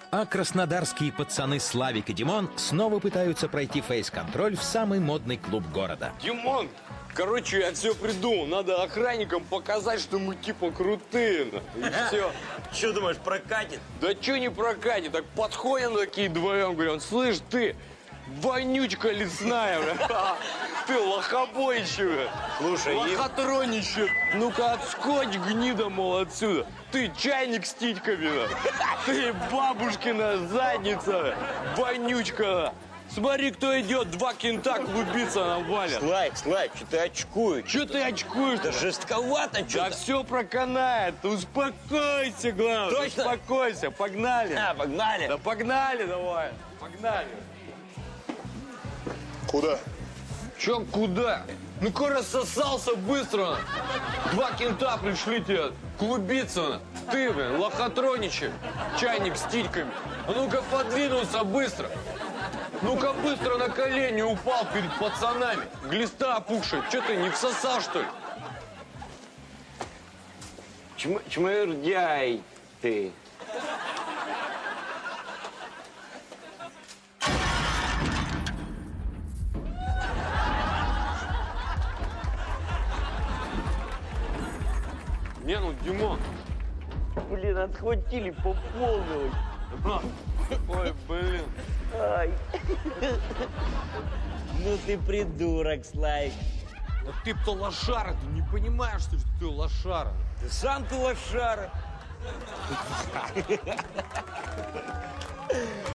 А краснодарские пацаны Славик и Димон снова пытаются пройти фейс-контроль в самый модный клуб города. Димон, короче, я все придумал. Надо охранникам показать, что мы типа крутые. И все. Что думаешь, прокатит? Да что не прокатит? Так подходим такие вдвоем, говорим, слышь, ты, вонючка лесная, бля. Ты лохобойчивая. Слушай, лохотронище. Ну-ка отскочь, гнида, мол, отсюда. Ты чайник с титьками, бля. Ты бабушкина задница, вонючка. Смотри, кто идет, два кента клубиться нам валят. Слайк, что ты очкуешь? Че ты очкуешь? Да жестковато что-то. Да все проканает, ты успокойся, главное. Точно? Успокойся, погнали. Погнали. Да погнали давай, погнали. Куда? Че куда? Ну-ка рассосался быстро. Два кента пришли тебе клубиться. Ты, блин, лохотроничек, чайник с титьками. А ну-ка подвинулся быстро. Ну-ка быстро на колени упал перед пацанами. Глиста опухшая. Че ты, не всосал, что ли? Чмырдяй ты. Не, ну, Димон. Блин, отхватили по полной. Ой, блин. Ай. Ну ты придурок, Слайк. Да ты-то лошара, ты не понимаешь, что ты лошара. Ты сам ты лошара.